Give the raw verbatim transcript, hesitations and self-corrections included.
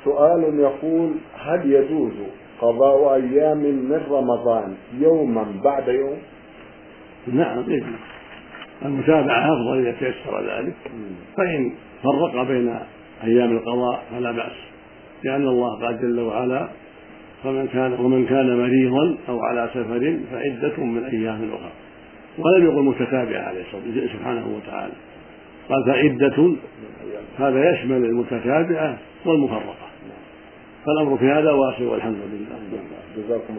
سؤال يقول: هل يجوز قضاء أيام من رمضان يوما بعد يوم؟ نعم يجوز، المتابعة أفضل إذا تيسر ذلك، فإن فرق بين أيام القضاء فلا بأس، لأن الله قال جل وعلا: فمن كان ومن كان مريضا أو على سفر فعدة من أيام أخرى، ولم يقل متتابعة عليه الصلاة سبحانه وتعالى، قال فعدة، هذا يشمل المتتابعة والمفرقة، فالأمر في هذا واسع والحمد لله.